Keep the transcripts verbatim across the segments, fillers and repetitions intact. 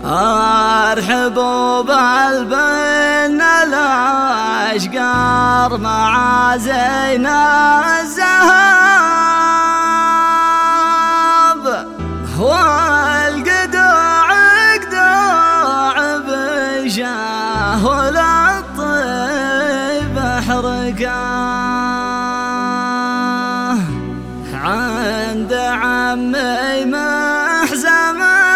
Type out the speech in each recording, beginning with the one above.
ارحبوا بالبن الاشقر مع زين الذهب، والقدوع قدوع بشاه وللطيب حرقاه. عند عمي محزم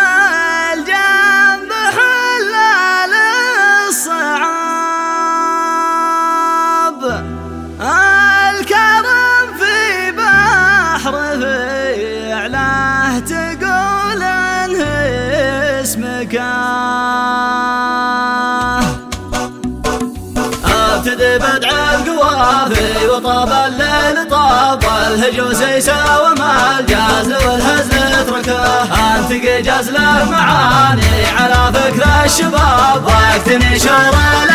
الجنب حلال الصعاب، الكرم في بحر فعله تقول انه اسمك. ابتدي بدع القوافي وطاب الليل طاب، والهجوس يساوي مع الجاز والهزل اتركه. انتقي جاز له معاني على فكر الشباب، وقتني شر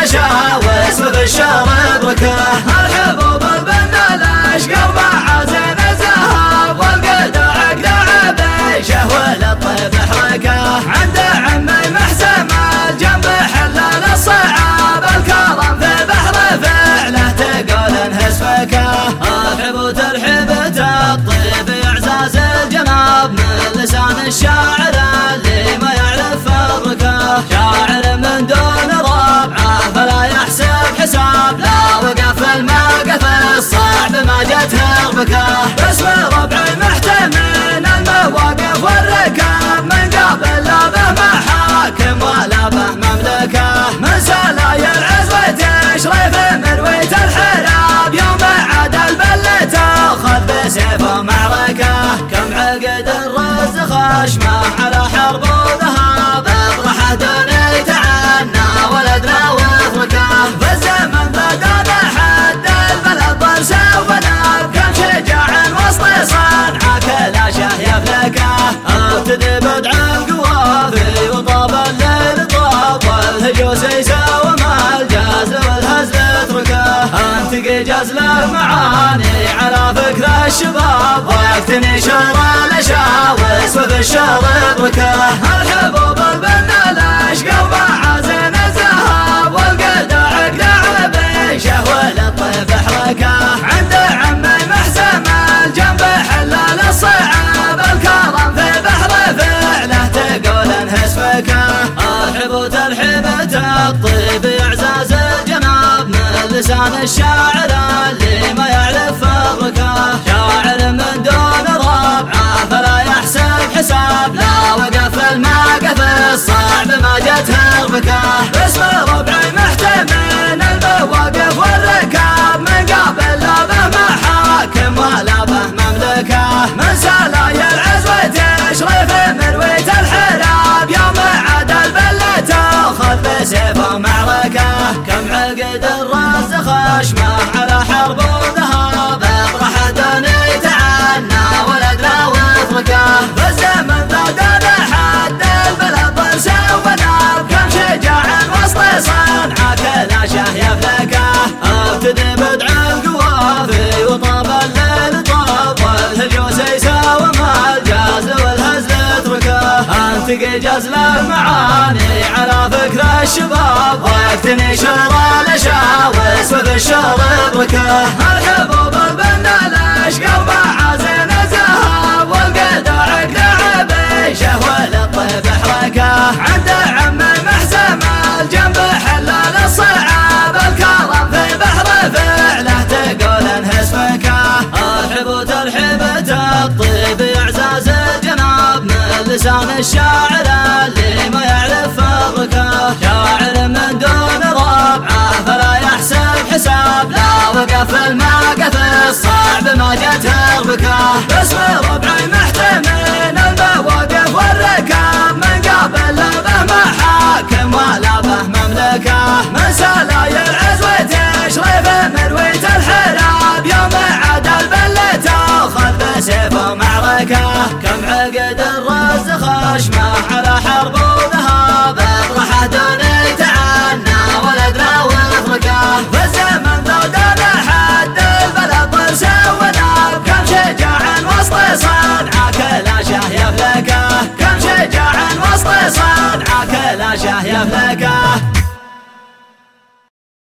الاشاوس وفي الشر ادركه. ارحبوا بالبن الاشقر مع زين الذهب، والقدوع قدوع بيشه وللطيب حركه. عند عمي محزم الجنب حلال الصعاب، الكرم في بحر فعله تقول انه اسمك. ارحبوا ترحيبة الطيب اعزاز الجناب، من لسان الشاعر اللي ما يعرف فرقه. شاعر من دون ربعه فلا يحسب حساب، لا وقف الموقف الصعب ما جت هربكه. باسم ربعي محتمين المواقف والركاب، من قابل لا به محاكم ولا به مملكه. من سلايا العزوة تشرف مروية الحراب، يوم عاد البل تاخذ بسيفه معركه. كم عقد الرز خشمه على حرب وذهاب، اطرحه دون يتعنى ولدنا واتركه. فالزمن بدل حد البلد ضرسه ونار، كم شجاع وسط صنعه كلا شه يفلكه. ابتدي بدع القوافي وطاب الليل طاب، والهجوس يساوي مع الجاز والهزل اتركه. انتقي جاز له معاني على فكر الشباب، وقتني شر الاشاوس وفي الشر ادركه. ارحبوا بالبن الاشقر مع زين الذهب، والقدوع قدوع بيشه وللطيب حركه. عند عمي محزم الجنب حلال الصعاب، الكرم في بحر فعله تقول انه اسمك. ارحبوا ترحيبة الطيب اعزاز الجناب، من لسان الشاعر اللي ما يعرف فرقه. شاعر من دون ربعه فلا يحسب حساب، لا وقف الموقف الصعب ما جت هربكه. باسم ربعي محتمين المواقف والركاب، من قابل لا به محاكم ولا به مملكه. من سلايا العزوة تشرف مروية الحراب، يوم عاد البل تاخذ بسيفه معركه. كم عقد الرز خشمه على حرب وذهاب، اطرحه دون يتعنى ولدنا واتركه. فالزمن بدل حد البلد ضرسه ونار، كم شجاع وسط صنعه كلا شه يفلكه. ابتدي بدع القوافي وطاب الليل طاب، والهجوس يساوي مع الجاز والهزل اتركه. انتقي جاز له معاني على فكر الشباب، وقتني شر الاشاوس وفي الشر ادركه. ارحبوا بالبن الاشقر مع زين الذهب، والقدوع قدوع بيشه وللطيب حركه. عند عمي محزم الجنب حلال الصعاب، الكرم في بحر فعله تقول انه اسمك. ارحبوا ترحيبة الطيب اعزاز الجناب، من لسان الشاعر اللي ما يعرف فرقه. شاعر من دون ربعه فلا يحسب حساب، لا وقف الموقف الصعب ما جت هربكه. باسم ربعي محتمين المواقف والركاب، من قابل لا به محاكم ولا به مملكه. من سلايا العزوة تشرف مروية الحراب، يوم عاد البل تاخذ بسيفه معركه. كم عقد الرز خشمه على حرب وذهاب، اطرحه دون يتعنى ولدنا واتركه.